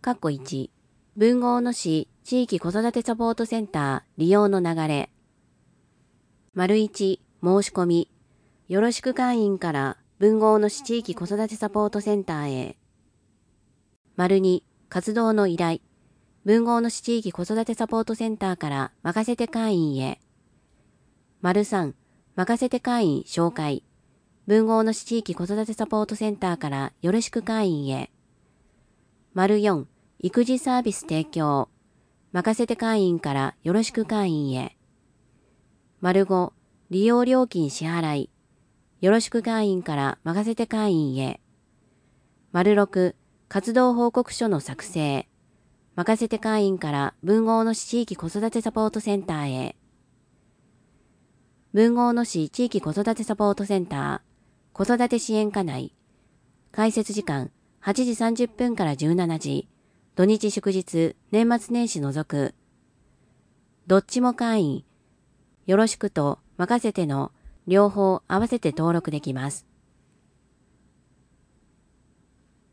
1、豊後大野市地域子育てサポートセンター利用の流れ。1、申し込み。よろしく会員から豊後大野市地域子育てサポートセンターへ。2、活動の依頼。豊後大野市地域子育てサポートセンターから任せて会員へ。3、任せて会員紹介。豊後大野市地域子育てサポートセンターからよろしく会員へ。4、育児サービス提供。任せて会員からよろしく会員へ。5、利用料金支払い。よろしく会員から任せて会員へ。6、活動報告書の作成。任せて会員から豊後大野市地域子育てサポートセンターへ。豊後大野市地域子育てサポートセンター、子育て支援課内。開設時間8時30分から17時。土日祝日、年末年始除く。どっちも会員。よろしくと任せての両方合わせて登録できます。